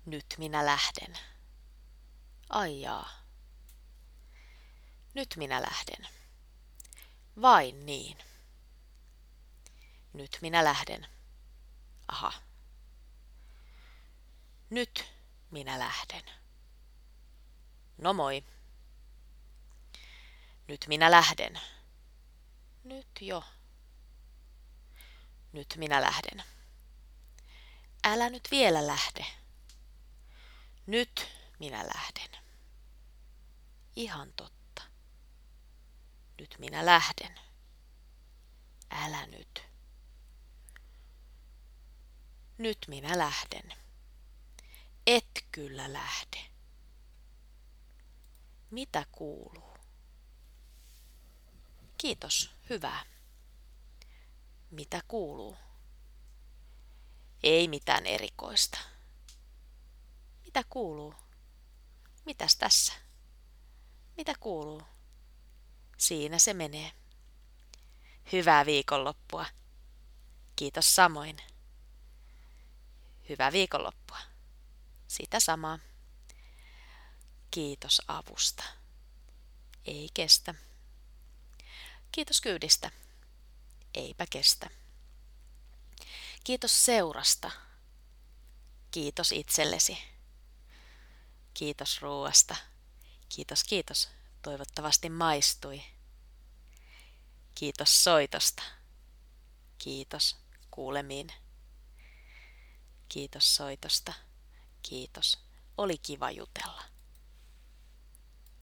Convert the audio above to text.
Nyt minä lähden. Ai jaa. Nyt minä lähden. Vain niin. Nyt minä lähden. Aha. Nyt minä lähden. No moi. Nyt minä lähden. Nyt jo. Nyt minä lähden. Älä nyt vielä lähde. Nyt minä lähden. Ihan totta. Nyt minä lähden. Älä nyt. Nyt minä lähden. Et kyllä lähde. Mitä kuuluu? Kiitos, hyvä. Mitä kuuluu? Ei mitään erikoista. Mitä kuuluu? Mitäs tässä? Mitä kuuluu? Siinä se menee. Hyvää viikonloppua. Kiitos samoin. Hyvää viikonloppua. Sitä samaa. Kiitos avusta. Ei kestä. Kiitos kyydistä. Eipä kestä. Kiitos seurasta. Kiitos itsellesi. Kiitos ruuasta. Kiitos, kiitos. Toivottavasti maistui. Kiitos soitosta. Kiitos. Kuulemiin. Kiitos soitosta. Kiitos. Oli kiva jutella.